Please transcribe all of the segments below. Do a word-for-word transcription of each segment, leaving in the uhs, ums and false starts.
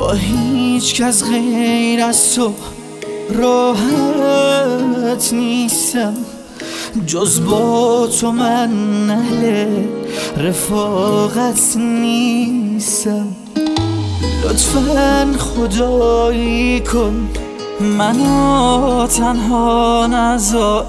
با هیچ کس غیر از تو راحت نیستم، جز با تو من اهل رفاقت نیستم. لطفاً خدایی کن منو تنها نذار،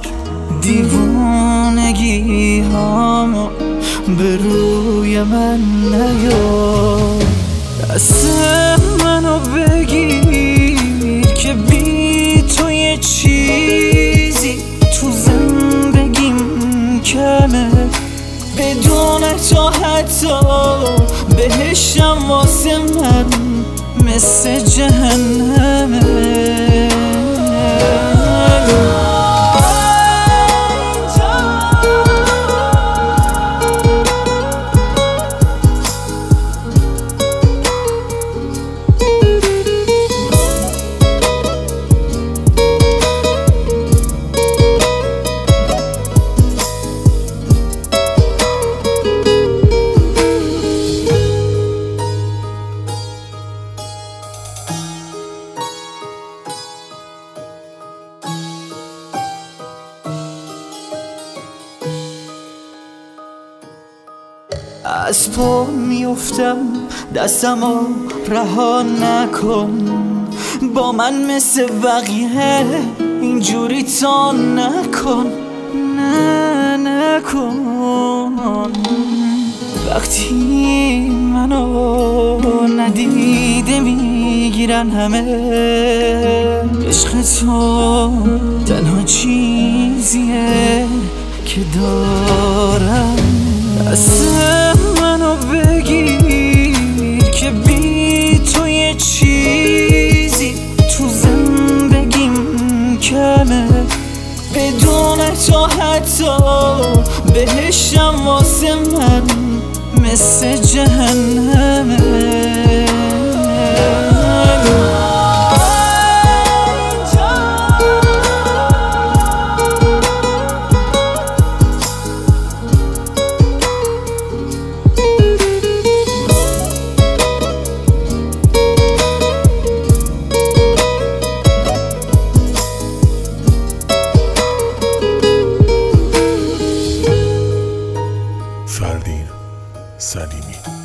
دیوونگی هامو به روی من نیار. دست منو بگیر که بی تو یه چیزی تو زندگیم کمه، بدون تو حتی بهشم واسه من مثل جهنمه. از پا میفتم دستمو رها نکن، با من مثل بقیه اینجوری تا نکن، نه نکن. وقتی منو ندیده میگیرن همه، عشق تو تنها چیزیه که دارم. دست منو بگیر که بی تو یه چیزی تو زندگیم کمه، بدون تو حتی بهشم واسه من مثل جهنمه. فردین سلیمی